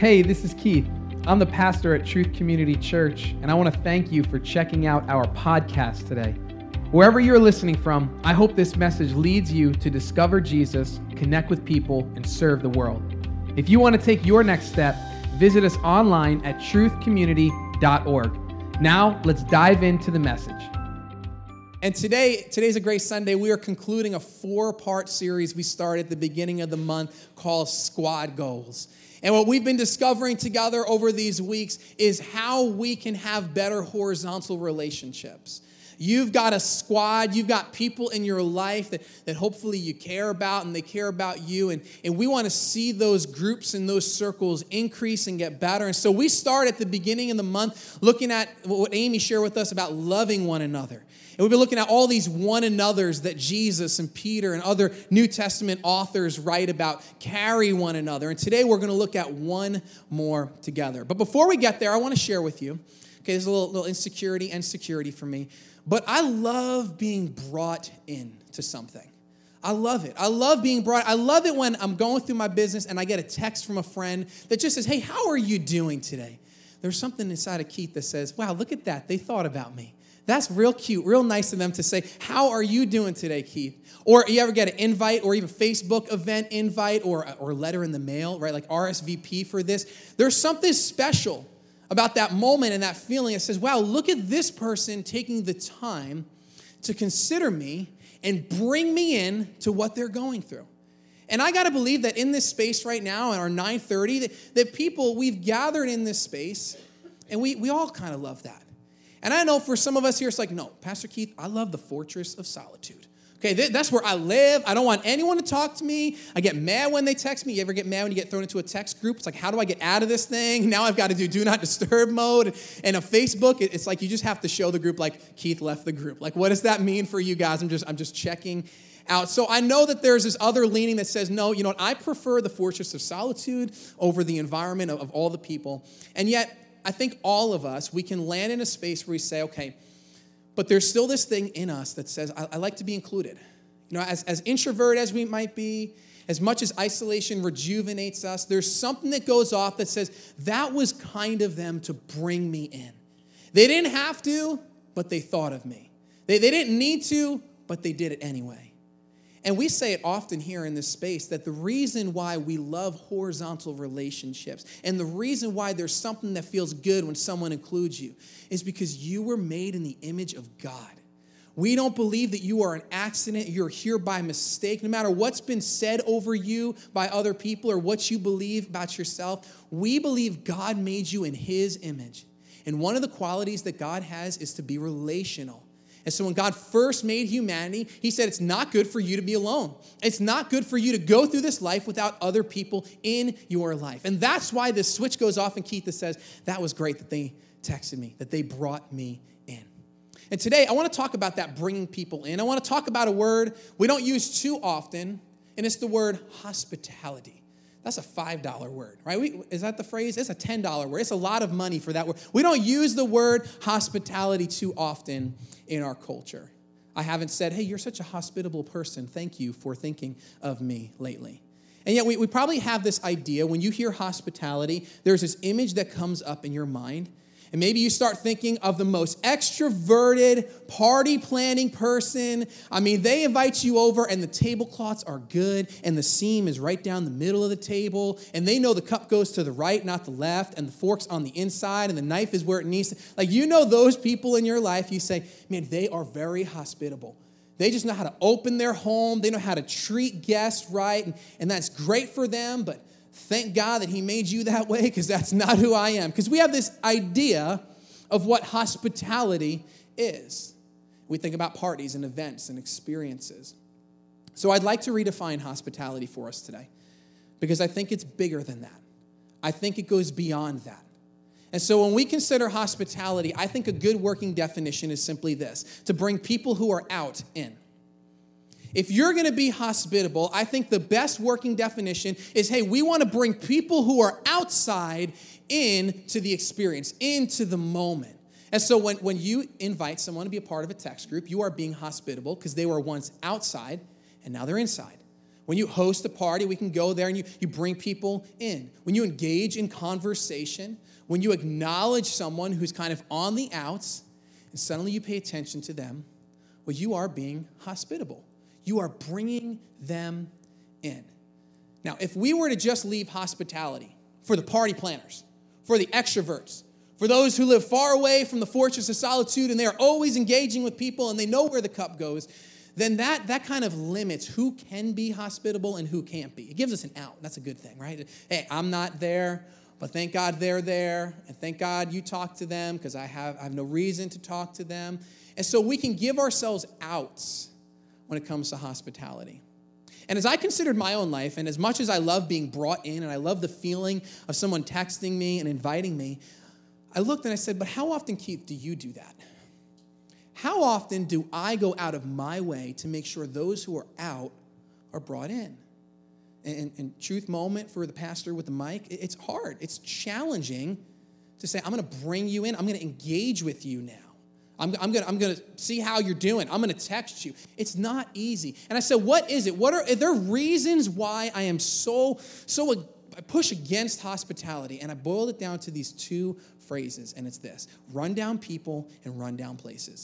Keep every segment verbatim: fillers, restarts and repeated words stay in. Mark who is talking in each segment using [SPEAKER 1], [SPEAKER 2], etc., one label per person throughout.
[SPEAKER 1] Hey, this is Keith. I'm the pastor at Truth Community Church, and I want to thank you for checking out our podcast today. Wherever you're listening from, I hope this message leads you to discover Jesus, connect with people, and serve the world. If you want to take your next step, visit us online at truth community dot org. Now, let's dive into the message.
[SPEAKER 2] And today, today's a great Sunday. We are concluding a four-part series we started at the beginning of the month called Squad Goals. And what we've been discovering together over these weeks is how we can have better horizontal relationships. You've got a squad, you've got people in your life that, that hopefully you care about and they care about you. And, and we want to see those groups and those circles increase and get better. And so we start at the beginning of the month looking at what Amy shared with us about loving one another. And we've been looking at all these one another's that Jesus and Peter and other New Testament authors write about, carry one another. And today we're going to look at one more together. But before we get there, I want to share with you, okay, there's a little, little insecurity and security for me, but I love being brought in to something. I love it. I love being brought. I love it when I'm going through my business and I get a text from a friend that just says, hey, how are you doing today? There's something inside of Keith that says, wow, look at that. They thought about me. That's real cute, real nice of them to say, how are you doing today, Keith? Or you ever get an invite or even Facebook event invite or or letter in the mail, right? Like R S V P for this. There's something special about that moment and that feeling that says, wow, look at this person taking the time to consider me and bring me in to what they're going through. And I got to believe that in this space right now, in our nine thirty, that, that people, we've gathered in this space, and we, we all kind of love that. And I know for some of us here, it's like, no, Pastor Keith, I love the fortress of solitude. Okay, th- that's where I live. I don't want anyone to talk to me. I get mad when they text me. You ever get mad when you get thrown into a text group? It's like, how do I get out of this thing? Now I've got to do do not disturb mode. And a Facebook, it's like you just have to show the group like, Keith left the group. Like, what does that mean for you guys? I'm just, I'm just checking out. So I know that there's this other leaning that says, no, you know what? I prefer the fortress of solitude over the environment of, of all the people. And yet, I think all of us, we can land in a space where we say, okay, but there's still this thing in us that says, I, I like to be included. You know, as, as introverted as we might be, as much as isolation rejuvenates us, there's something that goes off that says, that was kind of them to bring me in. They didn't have to, but they thought of me. They, they didn't need to, but they did it anyway. And we say it often here in this space that the reason why we love horizontal relationships and the reason why there's something that feels good when someone includes you is because you were made in the image of God. We don't believe that you are an accident, you're here by mistake. No matter what's been said over you by other people or what you believe about yourself, we believe God made you in His image. And one of the qualities that God has is to be relational. And so when God first made humanity, He said it's not good for you to be alone. It's not good for you to go through this life without other people in your life. And that's why this switch goes off in Keith that says, that was great that they texted me, that they brought me in. And today, I want to talk about that bringing people in. I want to talk about a word we don't use too often, and it's the word hospitality. That's a five dollar word, right? We, is that the phrase? It's a ten dollar word. It's a lot of money for that word. We don't use the word hospitality too often in our culture. I haven't said, hey, you're such a hospitable person. Thank you for thinking of me lately. And yet we, we probably have this idea, when you hear hospitality, there's this image that comes up in your mind. And maybe you start thinking of the most extroverted, party-planning person. I mean, they invite you over, and the tablecloths are good, and the seam is right down the middle of the table, and they know the cup goes to the right, not the left, and the fork's on the inside, and the knife is where it needs to. Like, you know those people in your life, you say, man, they are very hospitable. They just know how to open their home. They know how to treat guests right, and, and that's great for them, but thank God that He made you that way, because that's not who I am. Because we have this idea of what hospitality is. We think about parties and events and experiences. So I'd like to redefine hospitality for us today, because I think it's bigger than that. I think it goes beyond that. And so when we consider hospitality, I think a good working definition is simply this: to bring people who are out in. If you're going to be hospitable, I think the best working definition is, hey, we want to bring people who are outside into the experience, into the moment. And so when, when you invite someone to be a part of a text group, you are being hospitable because they were once outside and now they're inside. When you host a party, we can go there and you, you bring people in. When you engage in conversation, when you acknowledge someone who's kind of on the outs, and suddenly you pay attention to them, well, you are being hospitable. You are bringing them in. Now, if we were to just leave hospitality for the party planners, for the extroverts, for those who live far away from the fortress of solitude and they are always engaging with people and they know where the cup goes, then that, that kind of limits who can be hospitable and who can't be. It gives us an out. That's a good thing, right? Hey, I'm not there, but thank God they're there, and thank God you talk to them because I have, I have no reason to talk to them. And so we can give ourselves outs when it comes to hospitality. And as I considered my own life, and as much as I love being brought in, and I love the feeling of someone texting me and inviting me, I looked and I said, but how often, Keith, do you do that? How often do I go out of my way to make sure those who are out are brought in? And, and truth moment for the pastor with the mic, it's hard. It's challenging to say, I'm going to bring you in. I'm going to engage with you now. I'm, I'm going I'm to see how you're doing. I'm going to text you. It's not easy. And I said, what is it? What are, are there reasons why I am so, so I push against hospitality? And I boiled it down to these two phrases, and it's this: run down people and run down places.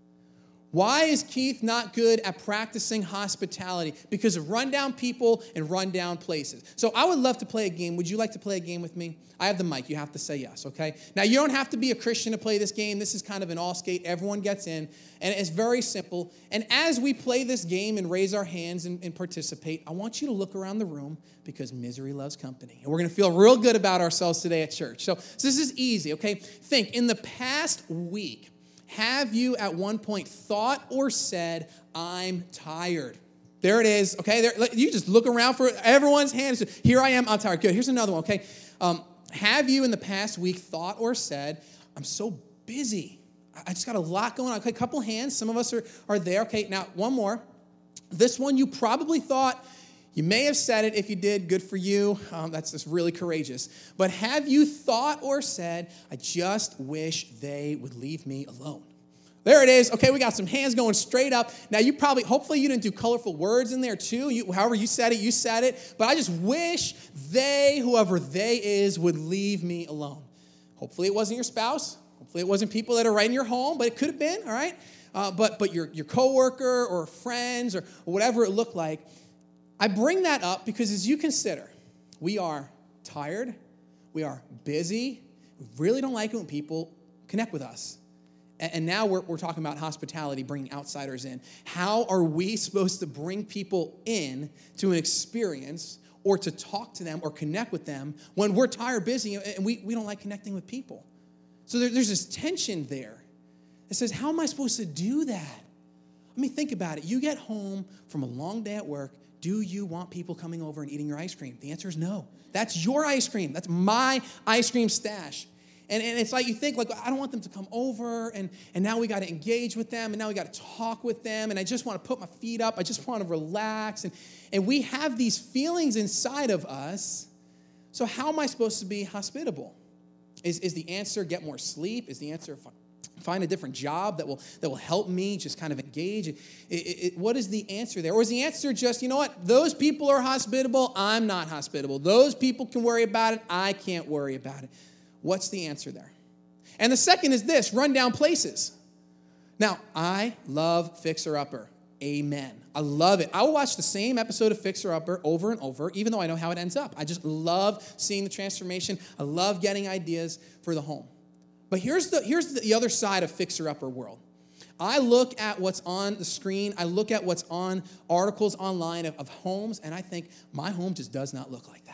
[SPEAKER 2] Why is Keith not good at practicing hospitality? Because of rundown people and rundown places. So I would love to play a game. Would you like to play a game with me? I have the mic. You have to say yes, okay? Now, you don't have to be a Christian to play this game. This is kind of an all-skate. Everyone gets in, and it's very simple. And as we play this game and raise our hands and, and participate, I want you to look around the room because misery loves company. And we're going to feel real good about ourselves today at church. So, so this is easy, okay? Think, in the past week, have you at one point thought or said, I'm tired? There it is, okay? There, you just look around for everyone's hands. Here I am, I'm tired. Good, here's another one, okay? Um, have you in the past week thought or said, I'm so busy. I just got a lot going on. Okay, a couple hands. Some of us are, are there. Okay, now one more. This one you probably thought, you may have said it. If you did, good for you. Um, that's just really courageous. But have you thought or said, I just wish they would leave me alone? There it is. Okay, we got some hands going straight up. Now, you probably, hopefully you didn't do colorful words in there too. You, however you said it, you said it. But I just wish they, whoever they is, would leave me alone. Hopefully it wasn't your spouse. Hopefully it wasn't people that are right in your home, but it could have been, all right? Uh, but but your, your coworker or friends or, or whatever it looked like. I bring that up because as you consider, we are tired, we are busy, we really don't like it when people connect with us. And now we're, we're talking about hospitality, bringing outsiders in. How are we supposed to bring people in to an experience or to talk to them or connect with them when we're tired, busy, and we, we don't like connecting with people? So there, there's this tension there that says, how am I supposed to do that? I mean, think about it. You get home from a long day at work. Do you want people coming over and eating your ice cream? The answer is no. That's your ice cream. That's my ice cream stash. And, and it's like you think, like, I don't want them to come over, and, and now we got to engage with them, and now we got to talk with them, and I just want to put my feet up. I just want to relax. And, and we have these feelings inside of us. So how am I supposed to be hospitable? Is, is the answer get more sleep? Is the answer find a different job that will that will help me just kind of engage? It, it, it, what is the answer there? Or is the answer just, you know what, those people are hospitable, I'm not hospitable. Those people can worry about it, I can't worry about it. What's the answer there? And the second is this, run down places. Now, I love Fixer Upper. Amen. I love it. I will watch the same episode of Fixer Upper over and over, even though I know how it ends up. I just love seeing the transformation. I love getting ideas for the home. But here's the, here's the other side of Fixer Upper world. I look at what's on the screen. I look at what's on articles online of, of homes, and I think my home just does not look like that.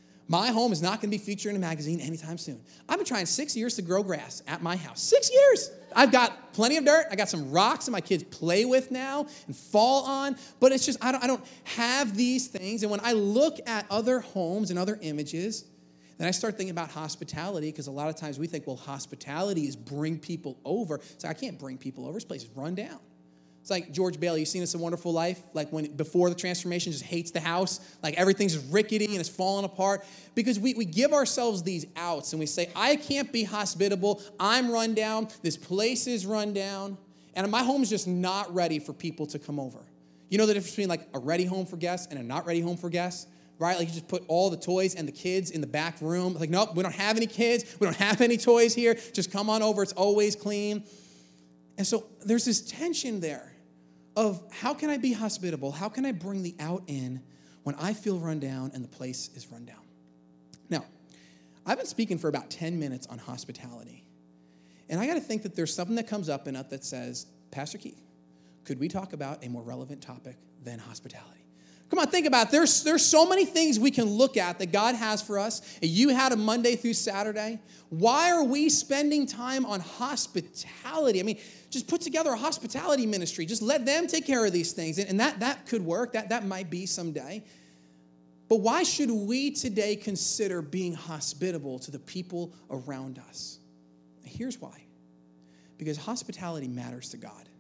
[SPEAKER 2] My home is not going to be featured in a magazine anytime soon. I've been trying six years to grow grass at my house. Six years. I've got plenty of dirt. I got some rocks that my kids play with now and fall on. But it's just, I don't, I don't have these things. And when I look at other homes and other images, then I start thinking about hospitality, because a lot of times we think, well, hospitality is bring people over. So I can't bring people over. This place is run down. It's like George Bailey. You've seen It's a Wonderful Life? Like when before the transformation, just hates the house. Like everything's rickety and it's falling apart. Because we, we give ourselves these outs and we say, I can't be hospitable. I'm run down. This place is run down. And my home's just not ready for people to come over. You know the difference between like a ready home for guests and a not ready home for guests, right? Like you just put all the toys and the kids in the back room. Like, nope, we don't have any kids. We don't have any toys here. Just come on over. It's always clean. And so there's this tension there of how can I be hospitable? How can I bring the out in when I feel run down and the place is run down? Now, I've been speaking for about ten minutes on hospitality. And I got to think that there's something that comes up in us that says, Pastor Keith, could we talk about a more relevant topic than hospitality? Come on, think about it. There's, there's so many things we can look at that God has for us. You had a Monday through Saturday. Why are we spending time on hospitality? I mean, just put together a hospitality ministry. Just let them take care of these things. And, and that, that could work. That, that might be someday. But why should we today consider being hospitable to the people around us? Here's why. Because hospitality matters to God.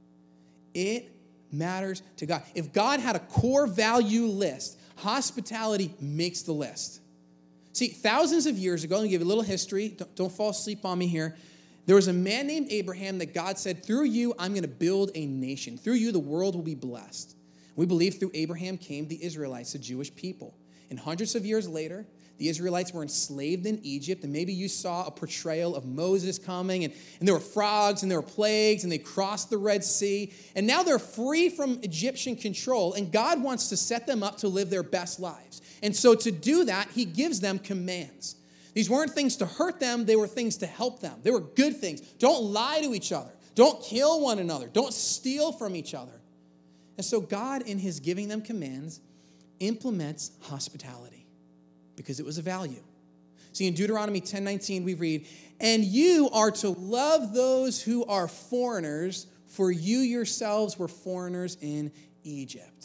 [SPEAKER 2] It matters to God. If God had a core value list, hospitality makes the list. See, thousands of years ago, let me give you a little history. Don't, don't fall asleep on me here. There was a man named Abraham that God said, through you, I'm going to build a nation. Through you, the world will be blessed. We believe through Abraham came the Israelites, the Jewish people. And hundreds of years later, the Israelites were enslaved in Egypt, and maybe you saw a portrayal of Moses coming, and, and there were frogs, and there were plagues, and they crossed the Red Sea, and now they're free from Egyptian control, and God wants to set them up to live their best lives. And so to do that, he gives them commands. These weren't things to hurt them, they were things to help them. They were good things. Don't lie to each other. Don't kill one another. Don't steal from each other. And so God, in his giving them commands, implements hospitality. Because it was a value. See, in Deuteronomy ten nineteen, we read, and you are to love those who are foreigners, for you yourselves were foreigners in Egypt.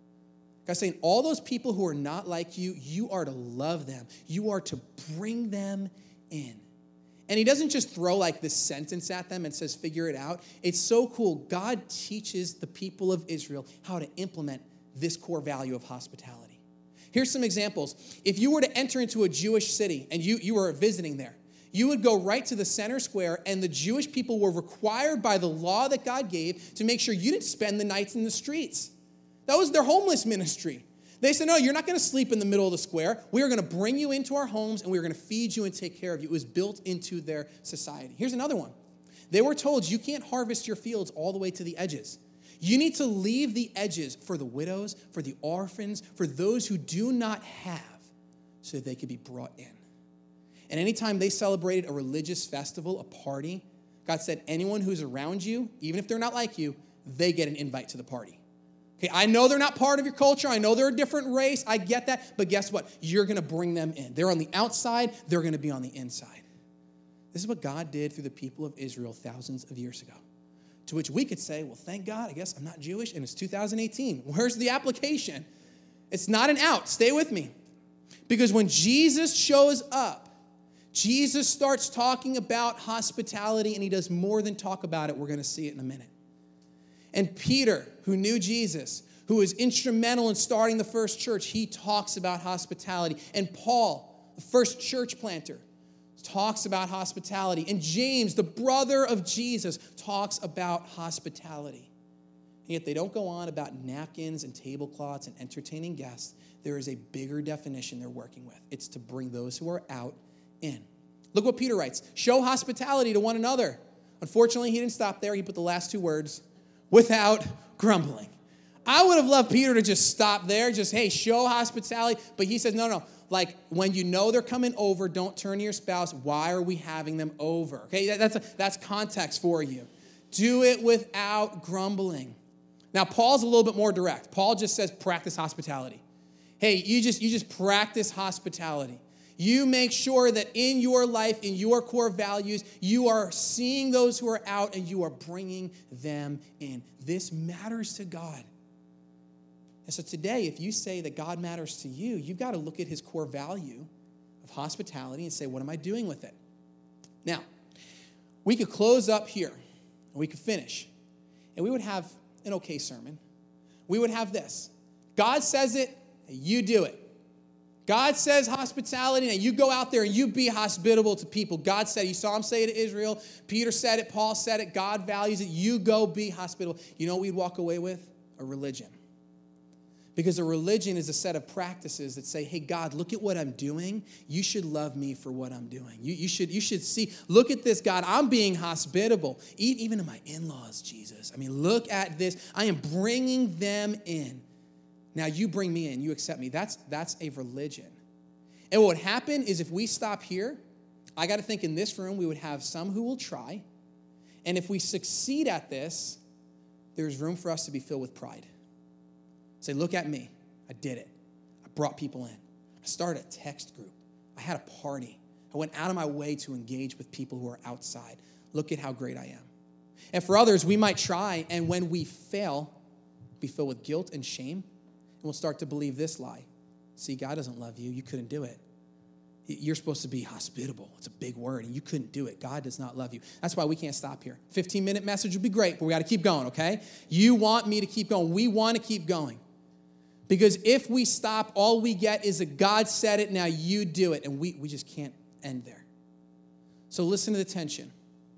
[SPEAKER 2] God's saying, all those people who are not like you, you are to love them. You are to bring them in. And he doesn't just throw like this sentence at them and says, figure it out. It's so cool. God teaches the people of Israel how to implement this core value of hospitality. Here's some examples. If you were to enter into a Jewish city and you, you were visiting there, you would go right to the center square, and the Jewish people were required by the law that God gave to make sure you didn't spend the nights in the streets. That was their homeless ministry. They said, no, you're not going to sleep in the middle of the square. We are going to bring you into our homes, and we are going to feed you and take care of you. It was built into their society. Here's another one. They were told you can't harvest your fields all the way to the edges. You need to leave the edges for the widows, for the orphans, for those who do not have, so that they could be brought in. And anytime they celebrated a religious festival, a party, God said, anyone who's around you, even if they're not like you, they get an invite to the party. Okay, I know they're not part of your culture. I know they're a different race. I get that. But guess what? You're going to bring them in. They're on the outside. They're going to be on the inside. This is what God did through the people of Israel thousands of years ago. To which we could say, well, thank God, I guess I'm not Jewish, and it's two thousand eighteen. Where's the application? It's not an out. Stay with me. Because when Jesus shows up, Jesus starts talking about hospitality, and he does more than talk about it. We're going to see it in a minute. And Peter, who knew Jesus, who was instrumental in starting the first church, he talks about hospitality. And Paul, the first church planter, talks about hospitality. And James, the brother of Jesus, talks about hospitality. And yet they don't go on about napkins and tablecloths and entertaining guests. There is a bigger definition they're working with. It's to bring those who are out in. Look what Peter writes. Show hospitality to one another. Unfortunately, he didn't stop there. He put the last two words, without grumbling. I would have loved Peter to just stop there, just, hey, show hospitality. But he says, no, no. Like, when you know they're coming over, don't turn to your spouse. Why are we having them over? Okay, that's, a, that's context for you. Do it without grumbling. Now, Paul's a little bit more direct. Paul just says, practice hospitality. Hey, you just, you just practice hospitality. You make sure that in your life, in your core values, you are seeing those who are out and you are bringing them in. This matters to God. And so today, if you say that God matters to you, you've got to look at his core value of hospitality and say, what am I doing with it? Now, we could close up here, and we could finish, and we would have an okay sermon. We would have this. God says it, and you do it. God says hospitality, and you go out there and you be hospitable to people. God said, you saw him say it to Israel. Peter said it, Paul said it, God values it. You go be hospitable. You know what we'd walk away with? a religion. Because a religion is a set of practices that say, hey, God, look at what I'm doing. You should love me for what I'm doing. You, you, should, you should see, look at this, God. I'm being hospitable. Even to my in-laws, Jesus. I mean, look at this. I am bringing them in. Now you bring me in. You accept me. That's, that's a religion. And what would happen is if we stop here, I got to think in this room, we would have some who will try. And if we succeed at this, there's room for us to be filled with pride. Say, look at me. I did it. I brought people in. I started a text group. I had a party. I went out of my way to engage with people who are outside. Look at how great I am. And for others, we might try, and when we fail, be filled with guilt and shame, and we'll start to believe this lie. See, God doesn't love you. You couldn't do it. You're supposed to be hospitable. It's a big word, and you couldn't do it. God does not love you. That's why we can't stop here. fifteen-minute message would be great, but we got to keep going, okay? You want me to keep going. We want to keep going. Because if we stop, all we get is a God said it, now you do it. And we, we just can't end there. So listen to the tension.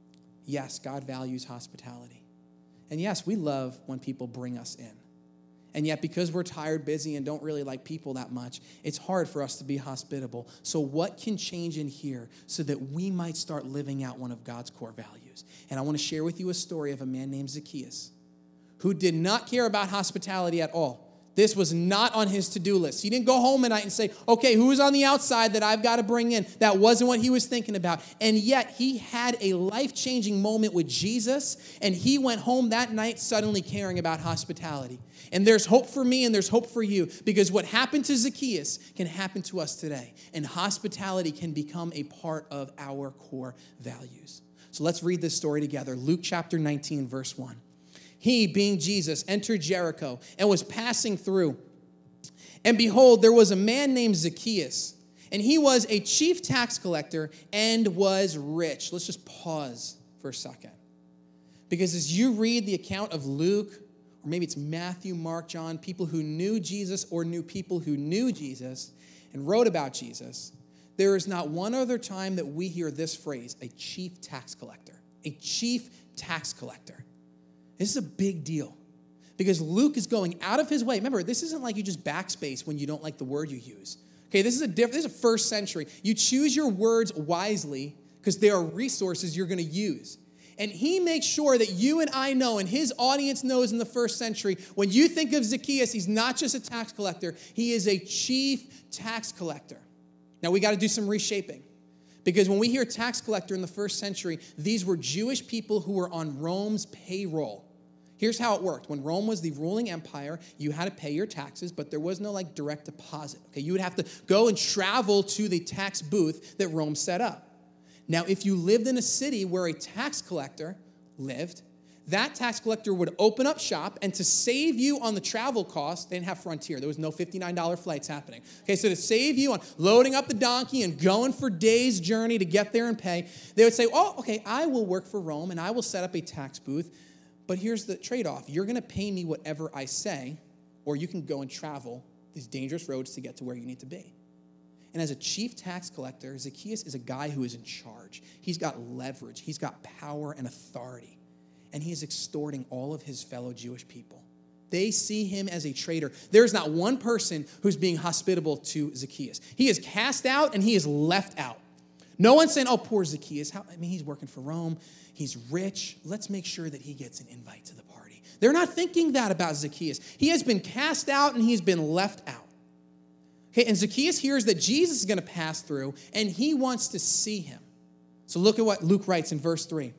[SPEAKER 2] Yes, God values hospitality. And yes, we love when people bring us in. And yet, because we're tired, busy, and don't really like people that much, it's hard for us to be hospitable. So what can change in here so that we might start living out one of God's core values? And I want to share with you a story of a man named Zacchaeus who did not care about hospitality at all. This was not on his to-do list. He didn't go home at night and say, okay, who's on the outside that I've got to bring in? That wasn't what he was thinking about. And yet he had a life-changing moment with Jesus, and he went home that night suddenly caring about hospitality. And there's hope for me and there's hope for you, because what happened to Zacchaeus can happen to us today. And hospitality can become a part of our core values. So let's read this story together. Luke chapter nineteen, verse one. He, being Jesus, entered Jericho and was passing through. And behold, there was a man named Zacchaeus, and he was a chief tax collector and was rich. Let's just pause for a second. Because as you read the account of Luke, or maybe it's Matthew, Mark, John, people who knew Jesus or knew people who knew Jesus and wrote about Jesus, there is not one other time that we hear this phrase, a chief tax collector. A chief tax collector. This is a big deal because Luke is going out of his way. Remember, this isn't like you just backspace when you don't like the word you use. Okay, this is a different, this is a first century. You choose your words wisely because they are resources you're going to use. And he makes sure that you and I know, and his audience knows in the first century, when you think of Zacchaeus, he's not just a tax collector. He is a chief tax collector. Now, we got to do some reshaping. Because when we hear tax collector in the first century, these were Jewish people who were on Rome's payroll. Here's how it worked. When Rome was the ruling empire, you had to pay your taxes, but there was no like direct deposit. Okay, you would have to go and travel to the tax booth that Rome set up. Now, if you lived in a city where a tax collector lived, that tax collector would open up shop, and to save you on the travel costs, they didn't have Frontier. There was no fifty-nine dollars flights happening. Okay, so to save you on loading up the donkey and going for days' journey to get there and pay, they would say, oh, okay, I will work for Rome, and I will set up a tax booth, but here's the trade-off. You're going to pay me whatever I say, or you can go and travel these dangerous roads to get to where you need to be. And as a chief tax collector, Zacchaeus is a guy who is in charge. He's got leverage. He's got power and authority. And he is extorting all of his fellow Jewish people. They see him as a traitor. There's not one person who's being hospitable to Zacchaeus. He is cast out and he is left out. No one's saying, oh, poor Zacchaeus. How, I mean, he's working for Rome. He's rich. Let's make sure that he gets an invite to the party. They're not thinking that about Zacchaeus. He has been cast out and he's been left out. Okay, and Zacchaeus hears that Jesus is going to pass through and he wants to see him. So look at what Luke writes in verse three.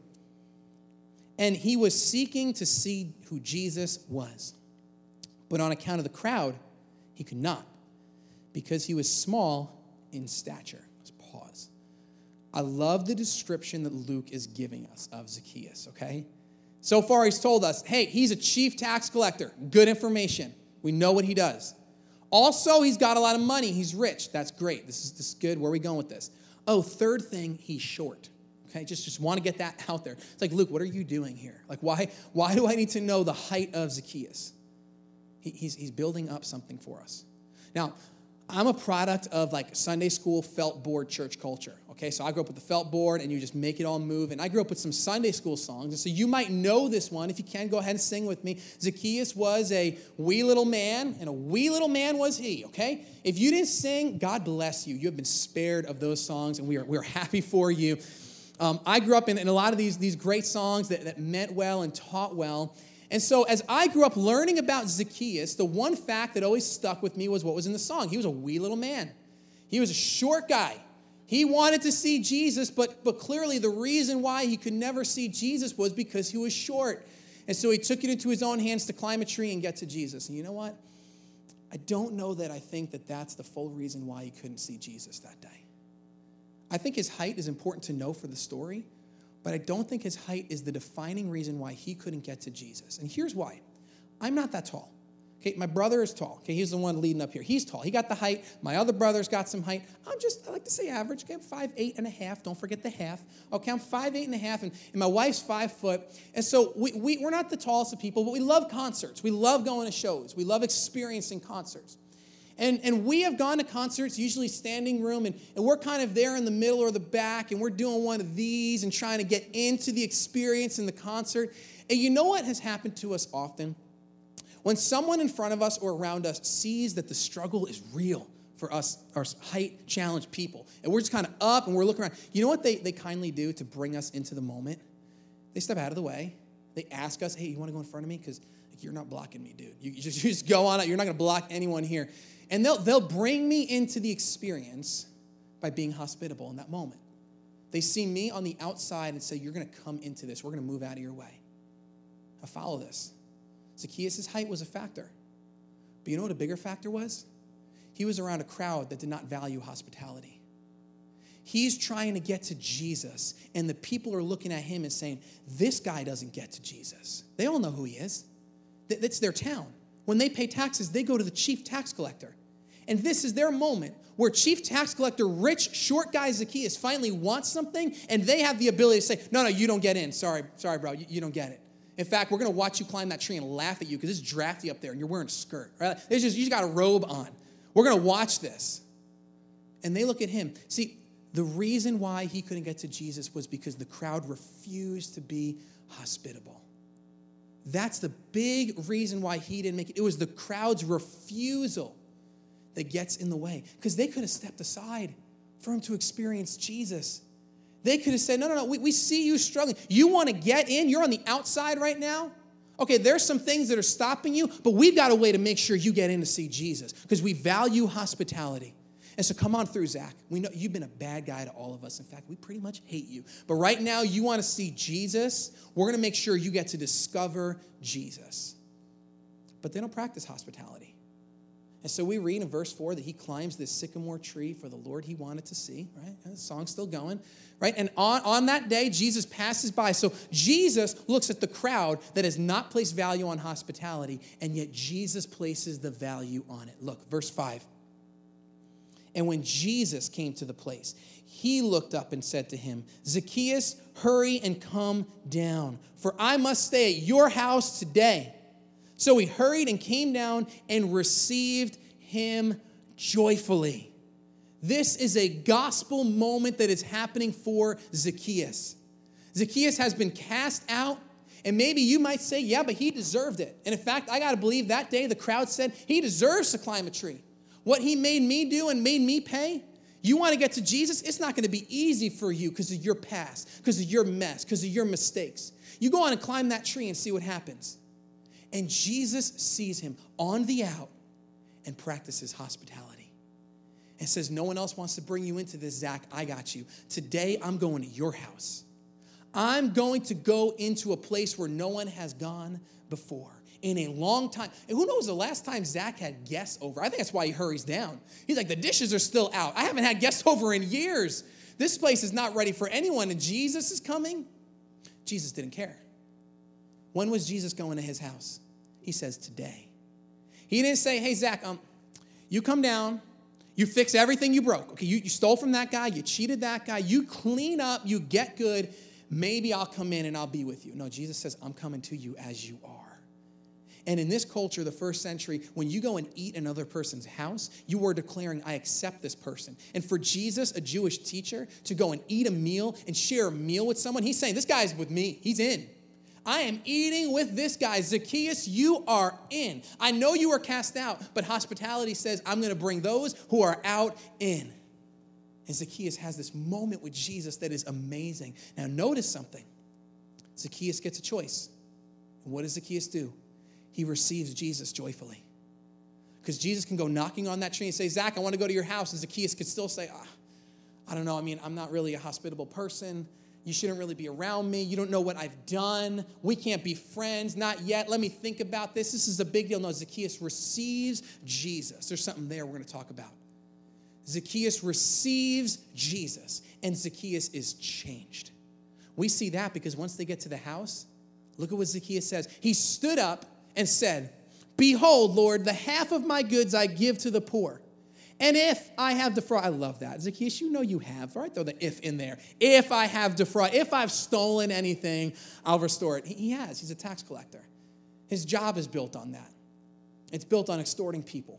[SPEAKER 2] And he was seeking to see who Jesus was. But on account of the crowd, he could not, because he was small in stature. Let's pause. I love the description that Luke is giving us of Zacchaeus, okay? So far, he's told us, hey, he's a chief tax collector. Good information. We know what he does. Also, he's got a lot of money. He's rich. That's great. This is, this is good. Where are we going with this? Oh, third thing, he's short. Okay, just, just want to get that out there. It's like, Luke, what are you doing here? Like, why, why do I need to know the height of Zacchaeus? He, he's, he's building up something for us. Now, I'm a product of like Sunday school felt board church culture, okay? So I grew up with the felt board, and you just make it all move. And I grew up with some Sunday school songs, and so you might know this one. If you can, go ahead and sing with me. Zacchaeus was a wee little man, and a wee little man was he, okay? If you didn't sing, God bless you. You have been spared of those songs, and we are, we are happy for you. Um, I grew up in, in a lot of these, these great songs that, that meant well and taught well. And so as I grew up learning about Zacchaeus, the one fact that always stuck with me was what was in the song. He was a wee little man. He was a short guy. He wanted to see Jesus, but, but clearly the reason why he could never see Jesus was because he was short. And so he took it into his own hands to climb a tree and get to Jesus. And you know what? I don't know that I think that that's the full reason why he couldn't see Jesus that day. I think his height is important to know for the story, but I don't think his height is the defining reason why he couldn't get to Jesus. And here's why. I'm not that tall. Okay, my brother is tall. Okay, he's the one leading up here. He's tall. He got the height. My other brother's got some height. I'm just, I like to say average. Okay, I'm five eight and a half. Don't forget the half. Okay, I'm five eight and a half, and, and my wife's five foot. And so we, we, we're not the tallest of people, but we love concerts. We love going to shows. We love experiencing concerts. And, and we have gone to concerts, usually standing room, and, and we're kind of there in the middle or the back, and we're doing one of these and trying to get into the experience in the concert. And you know what has happened to us often? When someone in front of us or around us sees that the struggle is real for us, our height-challenged people, and we're just kind of up and we're looking around, you know what they, they kindly do to bring us into the moment? They step out of the way. They ask us, hey, you want to go in front of me? Because like, you're not blocking me, dude. You, you, just, you just go on out. You're not going to block anyone here. And they'll, they'll bring me into the experience by being hospitable in that moment. They see me on the outside and say, you're going to come into this. We're going to move out of your way. I follow this. Zacchaeus' height was a factor. But you know what a bigger factor was? He was around a crowd that did not value hospitality. He's trying to get to Jesus, and the people are looking at him and saying, this guy doesn't get to Jesus. They all know who he is. That's their town. When they pay taxes, they go to the chief tax collector. And this is their moment where chief tax collector, rich, short guy Zacchaeus finally wants something, and they have the ability to say, no, no, you don't get in. Sorry, sorry, bro, you, you don't get it. In fact, we're going to watch you climb that tree and laugh at you because it's drafty up there, and you're wearing a skirt. Right? It's just, you just got a robe on. We're going to watch this. And they look at him. See, the reason why he couldn't get to Jesus was because the crowd refused to be hospitable. That's the big reason why he didn't make it. It was the crowd's refusal that gets in the way. Because they could have stepped aside for him to experience Jesus. They could have said, no, no, no, we, we see you struggling. You want to get in? You're on the outside right now? Okay, there's some things that are stopping you, but we've got a way to make sure you get in to see Jesus because we value hospitality. And so come on through, Zach. We know you've been a bad guy to all of us. In fact, we pretty much hate you. But right now, you want to see Jesus. We're going to make sure you get to discover Jesus. But they don't practice hospitality. And so we read in verse four that he climbs this sycamore tree for the Lord he wanted to see, right? And the song's still going, right? And on, on that day, Jesus passes by. So Jesus looks at the crowd that has not placed value on hospitality, and yet Jesus places the value on it. Look, verse five. And when Jesus came to the place, he looked up and said to him, Zacchaeus, hurry and come down, for I must stay at your house today. So he hurried and came down and received him joyfully. This is a gospel moment that is happening for Zacchaeus. Zacchaeus has been cast out, and maybe you might say, yeah, but he deserved it. And in fact, I got to believe that day the crowd said he deserves to climb a tree. What he made me do and made me pay, you want to get to Jesus? It's not going to be easy for you because of your past, because of your mess, because of your mistakes. You go on and climb that tree and see what happens. And Jesus sees him on the out and practices hospitality. And says, no one else wants to bring you into this, Zach. I got you. Today, I'm going to your house. I'm going to go into a place where no one has gone before. In a long time. And who knows the last time Zach had guests over? I think that's why he hurries down. He's like, the dishes are still out. I haven't had guests over in years. This place is not ready for anyone, and Jesus is coming. Jesus didn't care. When was Jesus going to his house? He says, today. He didn't say, hey, Zach, um, you come down, you fix everything you broke. Okay, you, you stole from that guy, you cheated that guy, you clean up, you get good. Maybe I'll come in and I'll be with you. No, Jesus says, I'm coming to you as you are. And in this culture, the first century, when you go and eat in another person's house, you are declaring, I accept this person. And for Jesus, a Jewish teacher, to go and eat a meal and share a meal with someone, he's saying, this guy's with me. He's in. I am eating with this guy. Zacchaeus, you are in. I know you are cast out, but hospitality says, I'm going to bring those who are out in. And Zacchaeus has this moment with Jesus that is amazing. Now, notice something. Zacchaeus gets a choice. And what does Zacchaeus do? He receives Jesus joyfully. Because Jesus can go knocking on that tree and say, Zach, I want to go to your house. And Zacchaeus could still say, ah, I don't know. I mean, I'm not really a hospitable person. You shouldn't really be around me. You don't know what I've done. We can't be friends. Not yet. Let me think about this. This is a big deal. No, Zacchaeus receives Jesus. There's something there we're going to talk about. Zacchaeus receives Jesus, and Zacchaeus is changed. We see that because once they get to the house, look at what Zacchaeus says. He stood up and said, behold, Lord, the half of my goods I give to the poor. And if I have defrauded, I love that. Zacchaeus, you know you have, right? Throw the if in there. If I have defrauded, if I've stolen anything, I'll restore it. He has. He's a tax collector. His job is built on that. It's built on extorting people.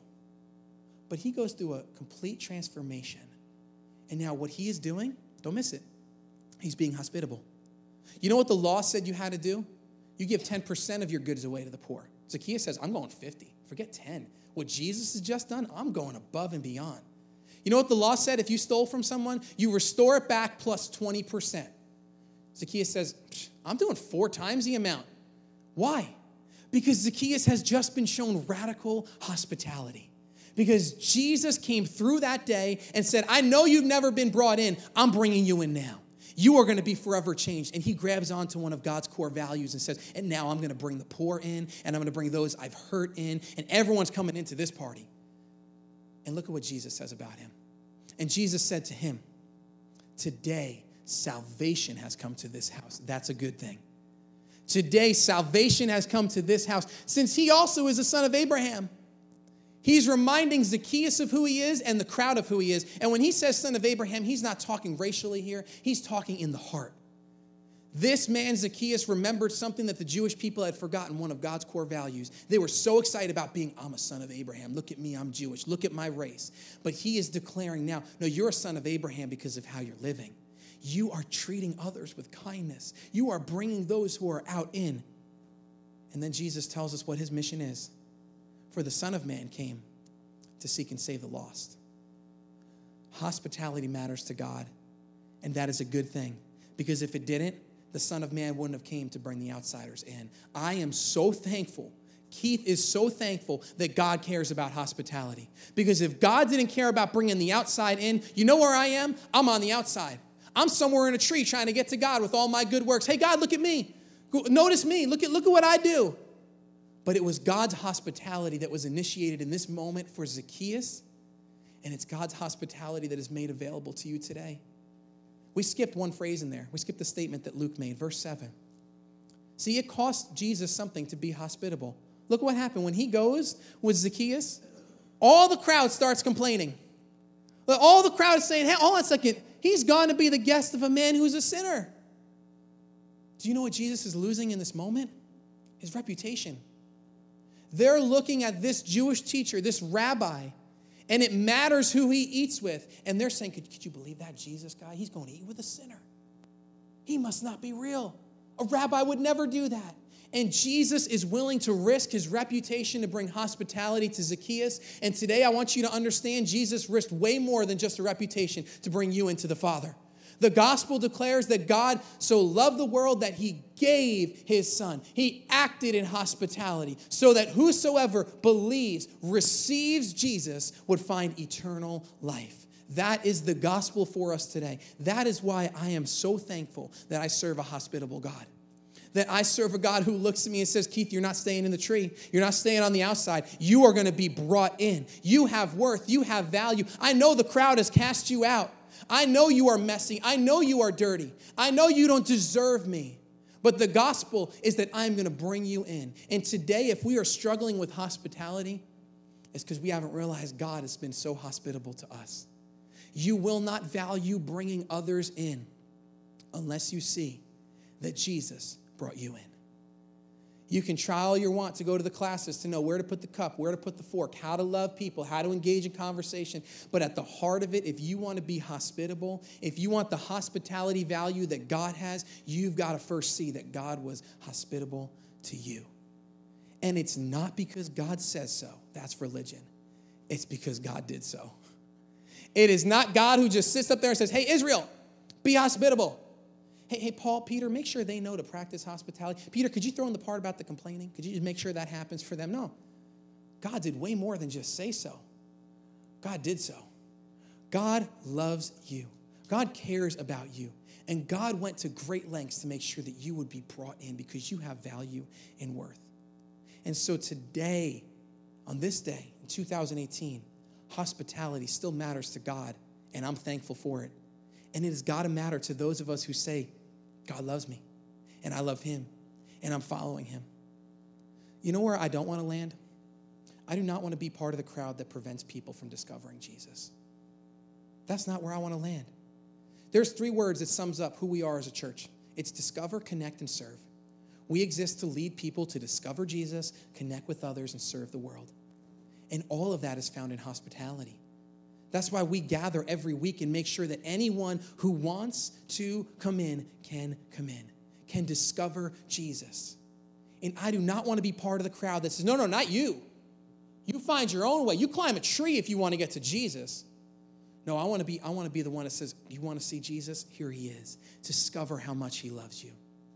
[SPEAKER 2] But he goes through a complete transformation. And now what he is doing, don't miss it, he's being hospitable. You know what the law said you had to do? You give ten percent of your goods away to the poor. Zacchaeus says, I'm going fifty. Forget ten. What Jesus has just done, I'm going above and beyond. You know what the law said? If you stole from someone, you restore it back plus twenty percent. Zacchaeus says, I'm doing four times the amount. Why? Because Zacchaeus has just been shown radical hospitality. Because Jesus came through that day and said, I know you've never been brought in. I'm bringing you in now. You are going to be forever changed. And he grabs onto one of God's core values and says, and now I'm going to bring the poor in, and I'm going to bring those I've hurt in, and everyone's coming into this party. And look at what Jesus says about him. And Jesus said to him, today salvation has come to this house. That's a good thing. Today salvation has come to this house, since he also is a son of Abraham. He's reminding Zacchaeus of who he is and the crowd of who he is. And when he says son of Abraham, he's not talking racially here. He's talking in the heart. This man, Zacchaeus, remembered something that the Jewish people had forgotten, one of God's core values. They were so excited about being, I'm a son of Abraham. Look at me, I'm Jewish. Look at my race. But he is declaring now, no, you're a son of Abraham because of how you're living. You are treating others with kindness. You are bringing those who are out in. And then Jesus tells us what his mission is. For the Son of Man came to seek and save the lost. Hospitality matters to God, and that is a good thing. Because if it didn't, the Son of Man wouldn't have came to bring the outsiders in. I am so thankful. Keith is so thankful that God cares about hospitality. Because if God didn't care about bringing the outside in, you know where I am? I'm on the outside. I'm somewhere in a tree trying to get to God with all my good works. Hey, God, look at me. Notice me. Look at, look at what I do. But it was God's hospitality that was initiated in this moment for Zacchaeus, and it's God's hospitality that is made available to you today. We skipped one phrase in there. We skipped the statement that Luke made, verse seven. See, it cost Jesus something to be hospitable. Look what happened. When he goes with Zacchaeus, all the crowd starts complaining. All the crowd is saying, hey, hold on a second. He's gone to be the guest of a man who's a sinner. Do you know what Jesus is losing in this moment? His reputation. They're looking at this Jewish teacher, this rabbi, and it matters who he eats with. And they're saying, could, could you believe that Jesus guy? He's going to eat with a sinner. He must not be real. A rabbi would never do that. And Jesus is willing to risk his reputation to bring hospitality to Zacchaeus. And today I want you to understand Jesus risked way more than just a reputation to bring you into the Father. The gospel declares that God so loved the world that he gave his son. He acted in hospitality so that whosoever believes, receives Jesus, would find eternal life. That is the gospel for us today. That is why I am so thankful that I serve a hospitable God. That I serve a God who looks at me and says, Keith, you're not staying in the tree. You're not staying on the outside. You are going to be brought in. You have worth. You have value. I know the crowd has cast you out. I know you are messy. I know you are dirty. I know you don't deserve me. But the gospel is that I'm going to bring you in. And today, if we are struggling with hospitality, it's because we haven't realized God has been so hospitable to us. You will not value bringing others in unless you see that Jesus brought you in. You can try all you want to go to the classes to know where to put the cup, where to put the fork, how to love people, how to engage in conversation. But at the heart of it, if you want to be hospitable, if you want the hospitality value that God has, you've got to first see that God was hospitable to you. And it's not because God says so. That's religion. It's because God did so. It is not God who just sits up there and says, hey, Israel, be hospitable. Hey, hey, Paul, Peter, make sure they know to practice hospitality. Peter, could you throw in the part about the complaining? Could you just make sure that happens for them? No. God did way more than just say so. God did so. God loves you. God cares about you. And God went to great lengths to make sure that you would be brought in because you have value and worth. And so today, on this day, in two thousand eighteen, hospitality still matters to God, and I'm thankful for it. And it has got to matter to those of us who say, God loves me, and I love him, and I'm following him. You know where I don't want to land? I do not want to be part of the crowd that prevents people from discovering Jesus. That's not where I want to land. There's three words that sums up who we are as a church. It's discover, connect, and serve. We exist to lead people to discover Jesus, connect with others, and serve the world. And all of that is found in hospitality. That's why we gather every week and make sure that anyone who wants to come in can come in, can discover Jesus. And I do not want to be part of the crowd that says, no, no, not you. You find your own way. You climb a tree if you want to get to Jesus. No, I want to be, I want to be the one that says, you want to see Jesus? Here he is. Discover how much he loves you.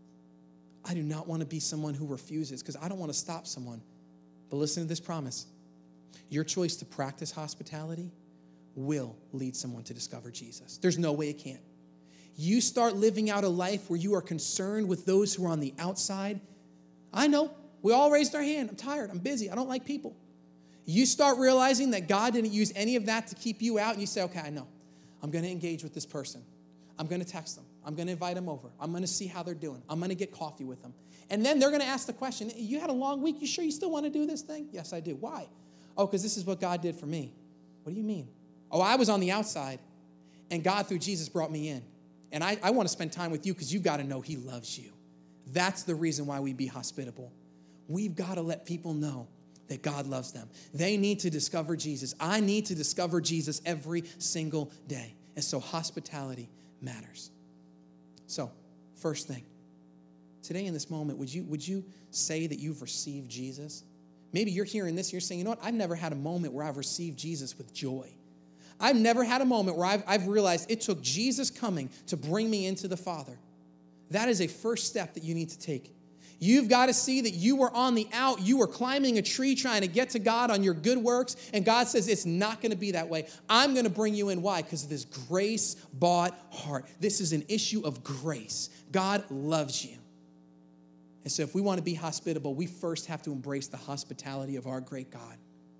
[SPEAKER 2] I do not want to be someone who refuses because I don't want to stop someone. But listen to this promise. Your choice to practice hospitality will lead someone to discover Jesus. There's no way it can't. You start living out a life where you are concerned with those who are on the outside. I know. We all raised our hand. I'm tired. I'm busy. I don't like people. You start realizing that God didn't use any of that to keep you out, and you say, okay, I know. I'm going to engage with this person. I'm going to text them. I'm going to invite them over. I'm going to see how they're doing. I'm going to get coffee with them. And then they're going to ask the question, you had a long week. You sure you still want to do this thing? Yes, I do. Why? Oh, because this is what God did for me. What do you mean? Oh, I was on the outside, and God, through Jesus, brought me in. And I, I want to spend time with you because you've got to know he loves you. That's the reason why we be hospitable. We've got to let people know that God loves them. They need to discover Jesus. I need to discover Jesus every single day. And so hospitality matters. So, first thing, today in this moment, would you, would you say that you've received Jesus? Maybe you're hearing this, you're saying, you know what, I've never had a moment where I've received Jesus with joy. I've never had a moment where I've, I've realized it took Jesus coming to bring me into the Father. That is a first step that you need to take. You've got to see that you were on the out. You were climbing a tree trying to get to God on your good works. And God says, it's not going to be that way. I'm going to bring you in. Why? Because of this grace-bought heart. This is an issue of grace. God loves you. And so if we want to be hospitable, we first have to embrace the hospitality of our great God.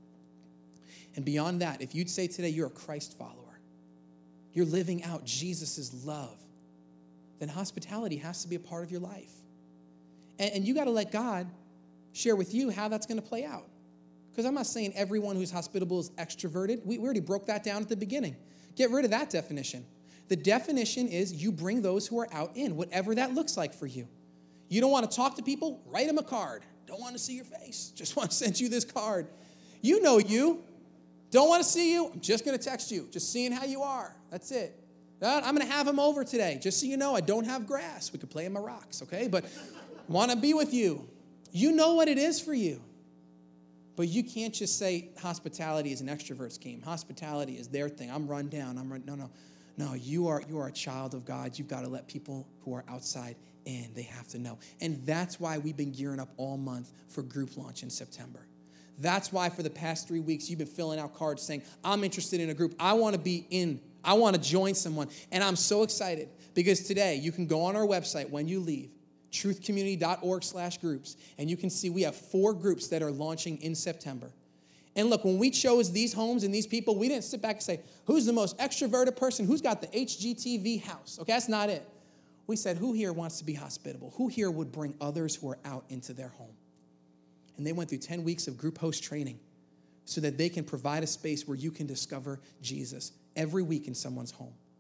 [SPEAKER 2] And beyond that, if you'd say today you're a Christ follower, you're living out Jesus' love, then hospitality has to be a part of your life. And, and you got to let God share with you how that's going to play out. Because I'm not saying everyone who's hospitable is extroverted. We, we already broke that down at the beginning. Get rid of that definition. The definition is you bring those who are out in, whatever that looks like for you. You don't want to talk to people? Write them a card. Don't want to see your face. Just want to send you this card. You know you. Don't want to see you? I'm just going to text you. Just seeing how you are. That's it. I'm going to have him over today. Just so you know, I don't have grass. We could play in my rocks, okay? But want to be with you. You know what it is for you. But you can't just say hospitality is an extrovert's game. Hospitality is their thing. I'm run down. I'm run. No, no. No, you are, you are a child of God. You've got to let people who are outside in. They have to know. And that's why we've been gearing up all month for group launch in September. That's why for the past three weeks, you've been filling out cards saying, I'm interested in a group. I want to be in. I want to join someone. And I'm so excited because today you can go on our website when you leave, truthcommunity.org slash groups, and you can see we have four groups that are launching in September. And look, when we chose these homes and these people, we didn't sit back and say, who's the most extroverted person? Who's got the H G T V house? Okay, that's not it. We said, who here wants to be hospitable? Who here would bring others who are out into their home? And they went through ten weeks of group host training so that they can provide a space where you can discover Jesus every week in someone's home.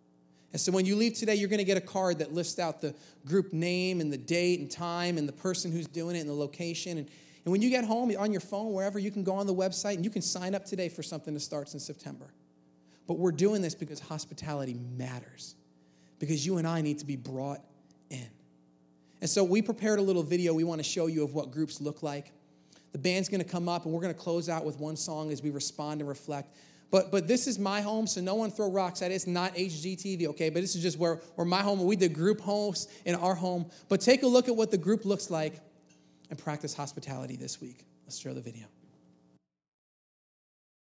[SPEAKER 2] And so when you leave today, you're going to get a card that lists out the group name and the date and time and the person who's doing it and the location. And, and when you get home, on your phone, wherever, you can go on the website and you can sign up today for something that starts in September. But we're doing this because hospitality matters, because you and I need to be brought in. And so we prepared a little video we want to show you of what groups look like. The band's going to come up, and we're going to close out with one song as we respond and reflect. But but this is my home, so no one throw rocks at it. It's not H G T V, okay? But this is just where, where my home, we did group homes in our home. But take a look at what the group looks like and practice hospitality this week. Let's show the video.